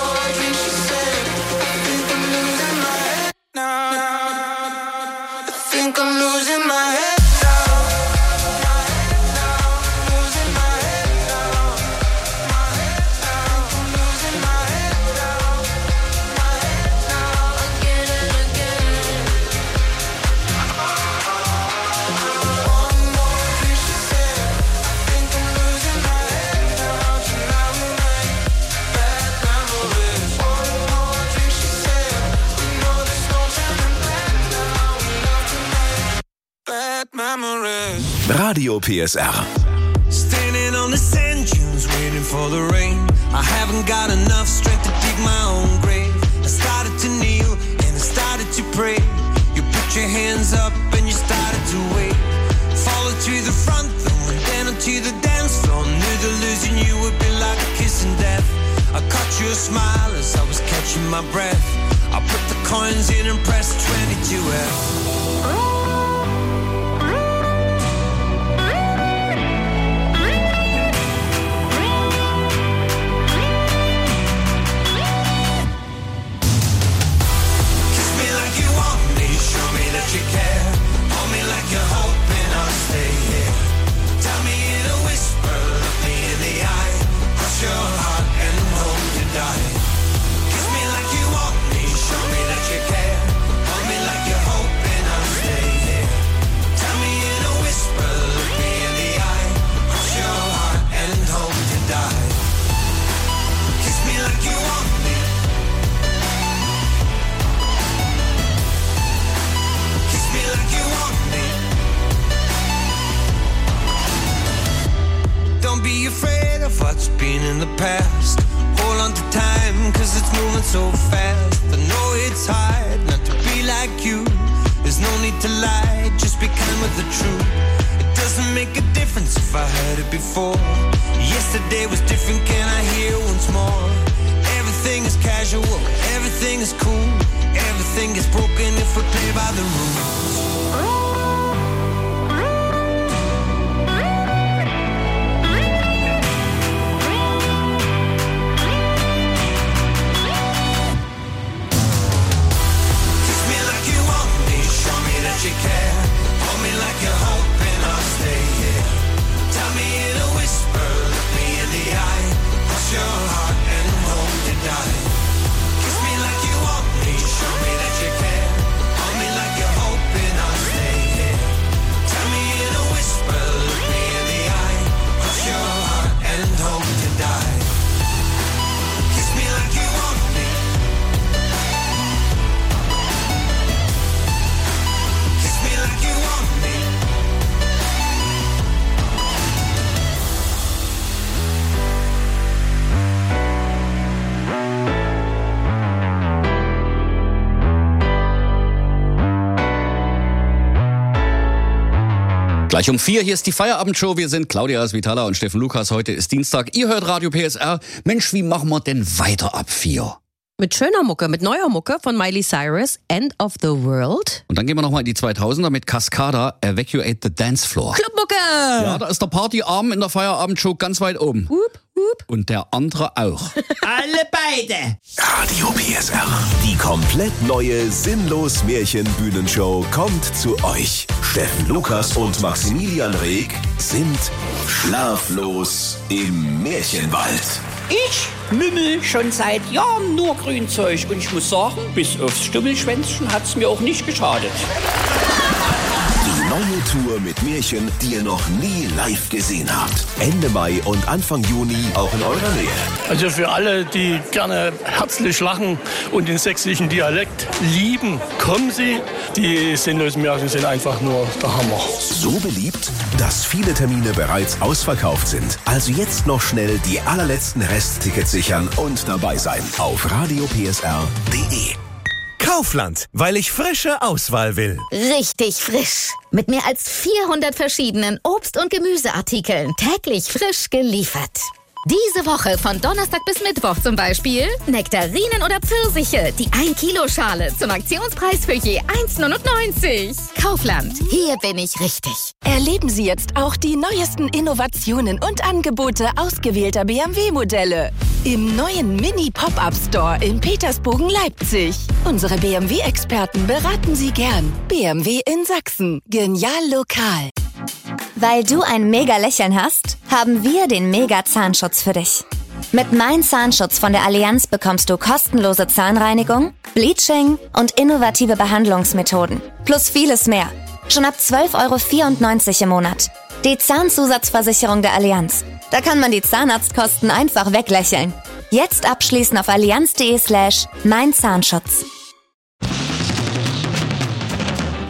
Radio P S R. Standing on the sand dunes, waiting for the rain. I haven't got enough strength to dig my own grave. I started to kneel and I started to pray. You put your hands up and you started to wait. Followed to the front, then went down to the dance floor. Knew that losing you would be like a kiss in death. I caught you a smile as I was catching my breath. I put the coins in and pressed twenty-two F. You care, hold me like you're hoping I'll stay here. Tell me in a whisper, look me in the eye. Cross your heart and hope to die. Kiss me like you want me, show me that you care. Hold me like you're hoping I'll stay here. Tell me in a whisper, look me in the eye. Cross your heart and hope to die. Kiss me like you want me. Like you want me. Don't be afraid of what's been in the past. Hold on to time, cause it's moving so fast. I know it's hard not to be like you. There's no need to lie, just be kind with the truth. It doesn't make a difference if I heard it before. Yesterday was different, can I hear once more? Everything is casual, everything is cool. Everything is broken if we play by the rules. Kiss me like you want me, show me that you care. Hold me like you're hoping I'll stay here. Tell me in a whisper, look me in the eye. Cross your heart and hope to die. Kiss me like you want me, show me that you care. Hold me like you're hoping I'll stay here. Tell me in a whisper, look me in the eye. Cross your heart and hope to die. Kiss me like you want me. Kiss me like you want me. Gleich um vier, hier ist die Feierabendshow. Wir sind Claudia Svitala und Steffen Lukas. Heute ist Dienstag. Ihr hört Radio P S R. Mensch, wie machen wir denn weiter ab vier? Mit schöner Mucke, mit neuer Mucke von Miley Cyrus, End of the World. Und dann gehen wir nochmal in die zweitausender mit Cascada, Evacuate the Dance Floor. Clubmucke! Ja, da ist der Partyarm in der Feierabendshow ganz weit oben. Hup, hup. Und der andere auch. Alle beide. Radio P S R. Die komplett neue Sinnlos-Märchen-Bühnenshow kommt zu euch. Steffen Lukas und Maximilian Reg sind schlaflos im Märchenwald. Ich mümmel schon seit Jahren nur Grünzeug und ich muss sagen, bis aufs Stummelschwänzchen hat's mir auch nicht geschadet. Die neue Tour mit Märchen, die ihr noch nie live gesehen habt. Ende Mai und Anfang Juni auch in eurer Nähe. Also für alle, die gerne herzlich lachen und den sächsischen Dialekt lieben, kommen Sie. Die sinnlosen Märchen sind einfach nur der Hammer. So beliebt, dass viele Termine bereits ausverkauft sind. Also jetzt noch schnell die allerletzten Resttickets sichern und dabei sein auf radio p s r punkt d e. Kaufland, weil ich frische Auswahl will. Richtig frisch. Mit mehr als vierhundert verschiedenen Obst- und Gemüseartikeln. Täglich frisch geliefert. Diese Woche von Donnerstag bis Mittwoch zum Beispiel Nektarinen oder Pfirsiche, die ein Kilo Schale zum Aktionspreis für je eins neunundneunzig. Kaufland, hier bin ich richtig. Erleben Sie jetzt auch die neuesten Innovationen und Angebote ausgewählter B M W-Modelle. Im neuen Mini-Pop-Up-Store in Petersbogen, Leipzig. Unsere B M W-Experten beraten Sie gern. B M W in Sachsen. Genial lokal. Weil du ein Mega-Lächeln hast, haben wir den Mega-Zahnschutz für dich. Mit Mein Zahnschutz von der Allianz bekommst du kostenlose Zahnreinigung, Bleaching und innovative Behandlungsmethoden. Plus vieles mehr. Schon ab zwölf Euro vierundneunzig im Monat. Die Zahnzusatzversicherung der Allianz. Da kann man die Zahnarztkosten einfach weglächeln. Jetzt abschließen auf allianz punkt de slash mein Zahnschutz.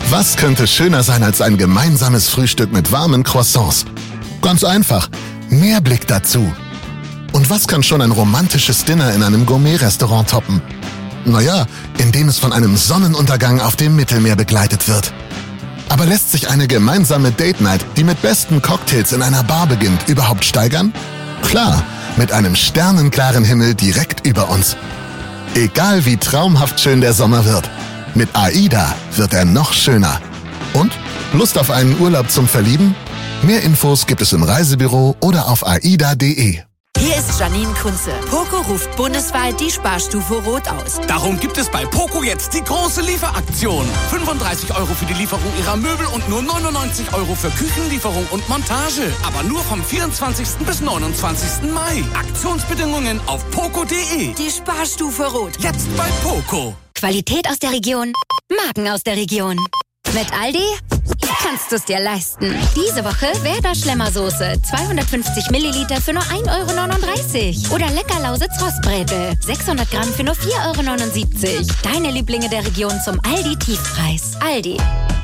Was könnte schöner sein als ein gemeinsames Frühstück mit warmen Croissants? Ganz einfach, mehr Blick dazu. Und was kann schon ein romantisches Dinner in einem Gourmet-Restaurant toppen? Naja, indem es von einem Sonnenuntergang auf dem Mittelmeer begleitet wird. Aber lässt sich eine gemeinsame Date-Night, die mit besten Cocktails in einer Bar beginnt, überhaupt steigern? Klar, mit einem sternenklaren Himmel direkt über uns. Egal wie traumhaft schön der Sommer wird, mit AIDA wird er noch schöner. Und? Lust auf einen Urlaub zum Verlieben? Mehr Infos gibt es im Reisebüro oder auf aida punkt de. Hier ist Janine Kunze. Poco ruft bundesweit die Sparstufe Rot aus. Darum gibt es bei Poco jetzt die große Lieferaktion. fünfunddreißig Euro für die Lieferung Ihrer Möbel und nur neunundneunzig Euro für Küchenlieferung und Montage. Aber nur vom vierundzwanzigsten bis neunundzwanzigsten Mai. Aktionsbedingungen auf poco punkt de. Die Sparstufe Rot. Jetzt bei Poco. Qualität aus der Region, Marken aus der Region. Mit Aldi kannst du es dir leisten. Diese Woche Werder Schlemmersoße, zweihundertfünfzig Milliliter für nur ein Euro neununddreißig. Oder Leckerlausitz Rostbrätel, sechshundert Gramm für nur vier Euro neunundsiebzig. Deine Lieblinge der Region zum Aldi-Tiefpreis. Aldi.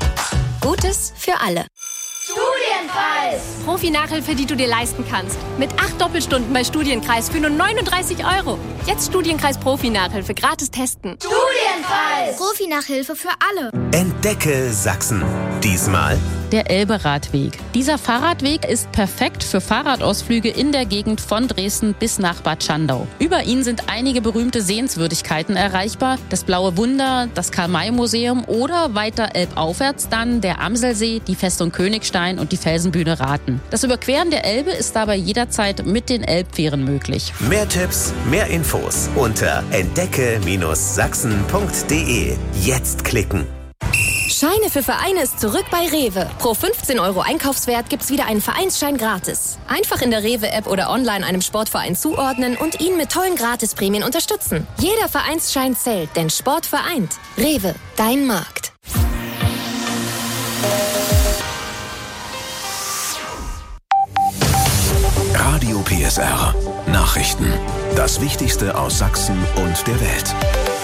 Gutes für alle. Studienkreis! Profi-Nachhilfe, die du dir leisten kannst. Mit acht Doppelstunden bei Studienkreis für nur neununddreißig Euro. Jetzt Studienkreis Profi-Nachhilfe gratis testen. Studienkreis! Profi-Nachhilfe für alle. Entdecke Sachsen. Diesmal der Elbe-Radweg. Dieser Fahrradweg ist perfekt für Fahrradausflüge in der Gegend von Dresden bis nach Bad Schandau. Über ihn sind einige berühmte Sehenswürdigkeiten erreichbar. Das Blaue Wunder, das Karl-May-Museum oder weiter elbaufwärts dann der Amselsee, die Festung Königstein und die Felsenbühne Raten. Das Überqueren der Elbe ist dabei jederzeit mit den Elbfähren möglich. Mehr Tipps, mehr Infos unter entdecke Sachsen punkt de. Jetzt klicken. Scheine für Vereine ist zurück bei Rewe. Pro fünfzehn Euro Einkaufswert gibt's wieder einen Vereinsschein gratis. Einfach in der Rewe-App oder online einem Sportverein zuordnen und ihn mit tollen Gratisprämien unterstützen. Jeder Vereinsschein zählt, denn Sport vereint. Rewe, dein Markt. Radio P S R. Nachrichten. Das Wichtigste aus Sachsen und der Welt.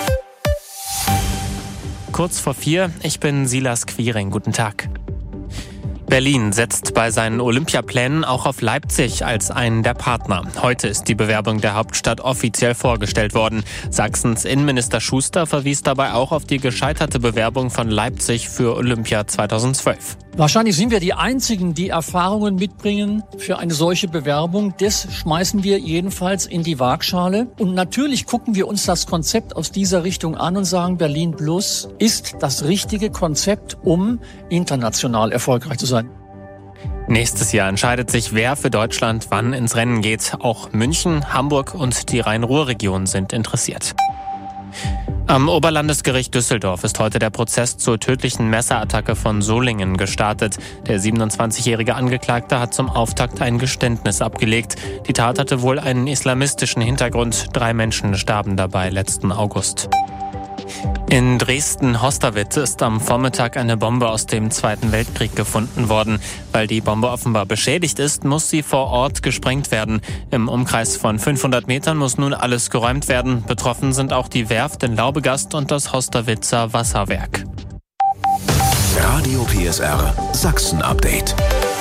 Kurz vor vier, ich bin Silas Quiring. Guten Tag. Berlin setzt bei seinen Olympiaplänen auch auf Leipzig als einen der Partner. Heute ist die Bewerbung der Hauptstadt offiziell vorgestellt worden. Sachsens Innenminister Schuster verwies dabei auch auf die gescheiterte Bewerbung von Leipzig für Olympia zweitausendzwölf. Wahrscheinlich sind wir die Einzigen, die Erfahrungen mitbringen für eine solche Bewerbung. Das schmeißen wir jedenfalls in die Waagschale. Und natürlich gucken wir uns das Konzept aus dieser Richtung an und sagen, Berlin Plus ist das richtige Konzept, um international erfolgreich zu sein. Nächstes Jahr entscheidet sich, wer für Deutschland wann ins Rennen geht. Auch München, Hamburg und die Rhein-Ruhr-Region sind interessiert. Am Oberlandesgericht Düsseldorf ist heute der Prozess zur tödlichen Messerattacke von Solingen gestartet. Der siebenundzwanzigjährige Angeklagte hat zum Auftakt ein Geständnis abgelegt. Die Tat hatte wohl einen islamistischen Hintergrund. Drei Menschen starben dabei letzten August. In Dresden-Hosterwitz ist am Vormittag eine Bombe aus dem Zweiten Weltkrieg gefunden worden. Weil die Bombe offenbar beschädigt ist, muss sie vor Ort gesprengt werden. Im Umkreis von fünfhundert Metern muss nun alles geräumt werden. Betroffen sind auch die Werft in Laubegast und das Hosterwitzer Wasserwerk. Radio P S R Sachsen-Update.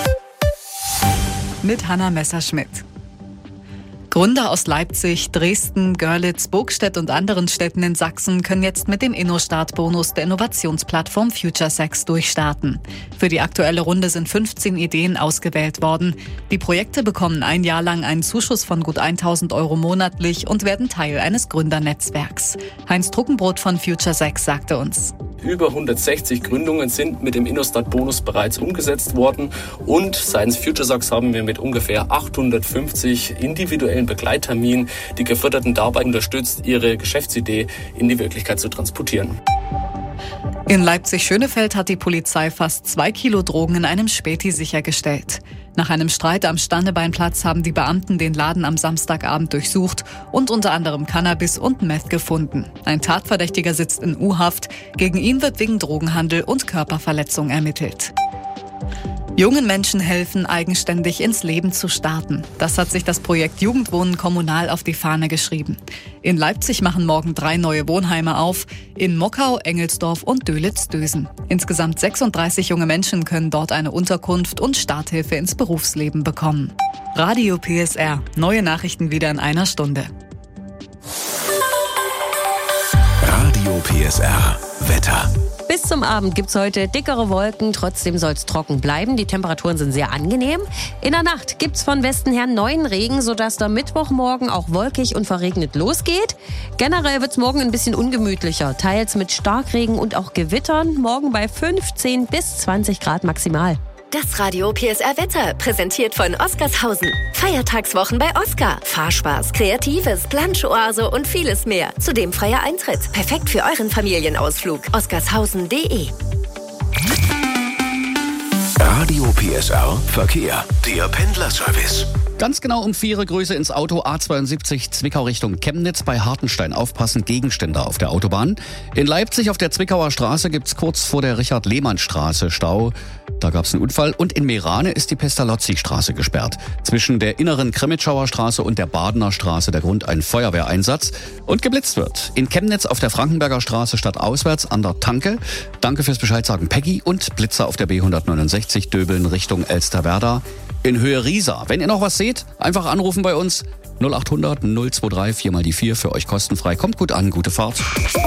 Mit Hanna Messerschmidt. Gründer aus Leipzig, Dresden, Görlitz, Burgstedt und anderen Städten in Sachsen können jetzt mit dem InnoStart-Bonus der Innovationsplattform FutureSex durchstarten. Für die aktuelle Runde sind fünfzehn Ideen ausgewählt worden. Die Projekte bekommen ein Jahr lang einen Zuschuss von gut tausend Euro monatlich und werden Teil eines Gründernetzwerks. Heinz Truckenbrot von FutureSex sagte uns: Über hundertsechzig Gründungen sind mit dem InnoStart-Bonus bereits umgesetzt worden und seitens FutureSex haben wir mit ungefähr achthundertfünfzig individuellen Begleitterminen die Geförderten dabei unterstützt, ihre Geschäftsidee in die Wirklichkeit zu transportieren. In Leipzig-Schönefeld hat die Polizei fast zwei Kilo Drogen in einem Späti sichergestellt. Nach einem Streit am Standebeinplatz haben die Beamten den Laden am Samstagabend durchsucht und unter anderem Cannabis und Meth gefunden. Ein Tatverdächtiger sitzt in U-Haft. Gegen ihn wird wegen Drogenhandel und Körperverletzung ermittelt. Jungen Menschen helfen, eigenständig ins Leben zu starten. Das hat sich das Projekt Jugendwohnen kommunal auf die Fahne geschrieben. In Leipzig machen morgen drei neue Wohnheime auf, in Mockau, Engelsdorf und Dölitz-Dösen. Insgesamt sechsunddreißig junge Menschen können dort eine Unterkunft und Starthilfe ins Berufsleben bekommen. Radio P S R. Neue Nachrichten wieder in einer Stunde. Radio P S R. Wetter. Bis zum Abend gibt's heute dickere Wolken, trotzdem soll's trocken bleiben. Die Temperaturen sind sehr angenehm. In der Nacht gibt's von Westen her neuen Regen, sodass der Mittwochmorgen auch wolkig und verregnet losgeht. Generell wird's morgen ein bisschen ungemütlicher, teils mit Starkregen und auch Gewittern. Morgen bei fünfzehn bis zwanzig Grad maximal. Das Radio P S R Wetter, präsentiert von Oscarshausen. Feiertagswochen bei Oscar. Fahrspaß, Kreatives, Plansch-Oase und vieles mehr. Zudem freier Eintritt. Perfekt für euren Familienausflug. oscarshausen punkt de. Radio P S R Verkehr. Der Pendlerservice. Ganz genau um vier Grüße ins Auto A zweiundsiebzig Zwickau Richtung Chemnitz bei Hartenstein. Aufpassen, Gegenstände auf der Autobahn. In Leipzig auf der Zwickauer Straße gibt's kurz vor der Richard-Lehmann-Straße Stau. Da gab's einen Unfall. Und in Meerane ist die Pestalozzi-Straße gesperrt. Zwischen der inneren Krimitschauer Straße und der Badener Straße der Grund ein Feuerwehreinsatz. Und geblitzt wird. In Chemnitz auf der Frankenberger Straße stadtauswärts an der Tanke. Danke fürs Bescheid sagen, Peggy. Und Blitzer auf der B hundertneunundsechzig Döbeln Richtung Elsterwerda. In Höhe Riesa. Wenn ihr noch was seht, einfach anrufen bei uns. null acht hundert null zwei drei vier mal die vier für euch kostenfrei. Kommt gut an, gute Fahrt.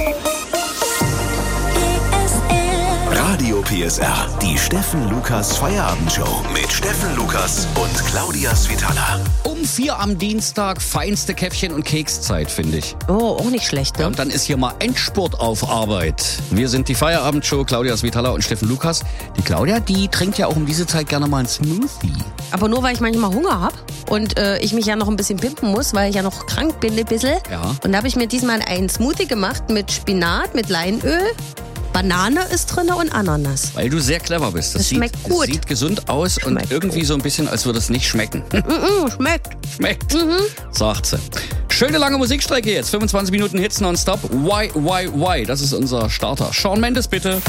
Radio P S R, die Steffen Lukas Feierabendshow mit Steffen Lukas und Claudia Svitala. Um vier am Dienstag feinste Käffchen- und Kekszeit, finde ich. Oh, auch nicht schlecht, ne? Ja, und dann ist hier mal Endspurt auf Arbeit. Wir sind die Feierabendshow, Claudia Svitala und Steffen Lukas. Die Claudia, die trinkt ja auch um diese Zeit gerne mal einen Smoothie. Aber nur, weil ich manchmal Hunger habe und äh, ich mich ja noch ein bisschen pimpen muss, weil ich ja noch krank bin ein bisschen. Ja. Und da habe ich mir diesmal einen Smoothie gemacht mit Spinat, mit Leinöl. Banane ist drin und Ananas. Weil du sehr clever bist. Das, Das sieht, schmeckt gut. Das sieht gesund aus Schmeckt und irgendwie so ein bisschen, als würde es nicht schmecken. Mm-mm, schmeckt. Schmeckt, Mhm. sagt sie. Schöne lange Musikstrecke jetzt. fünfundzwanzig Minuten Hits nonstop. Why, why, why? Das ist unser Starter. Shawn Mendes, bitte.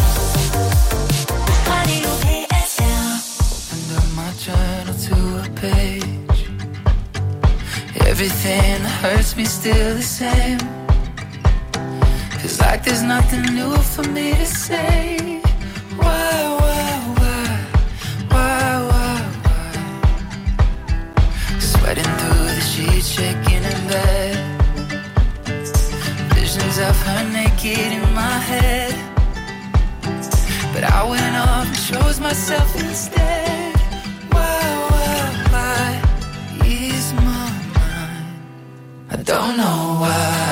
Everything that hurts me still the same. Feels like there's nothing new for me to say. Why, why, why, why, why, why? Sweating through the sheets, shaking in bed. Visions of her naked in my head. But I went off and chose myself instead. Why, why, why is my mind? I don't know why.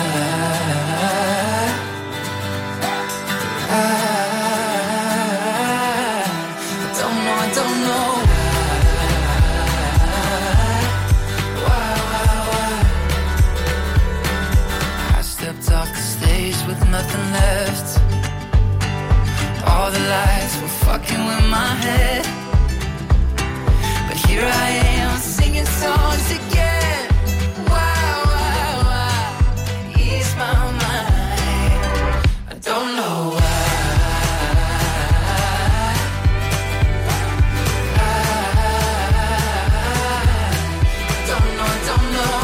Nothing left. All the lights were fucking with my head. But here I am singing songs again. Why, why, why? Ease my mind. I don't know why. I don't know, I don't know.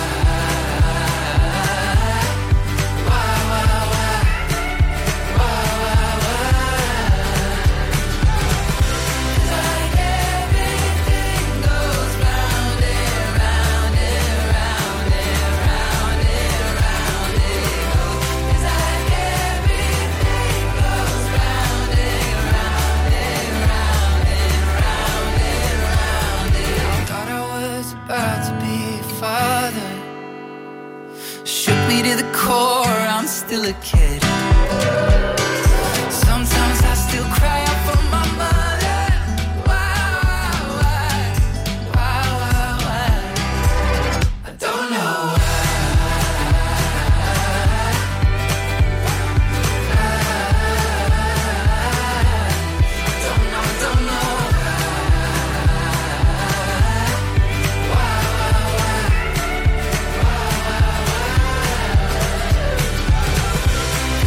I'm still a kid. Sometimes I still cry out for my mother. Why, why, why, why, why? I don't know why. I don't know, I don't know why, why, why, why, why, why?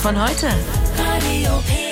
von heute. Radio P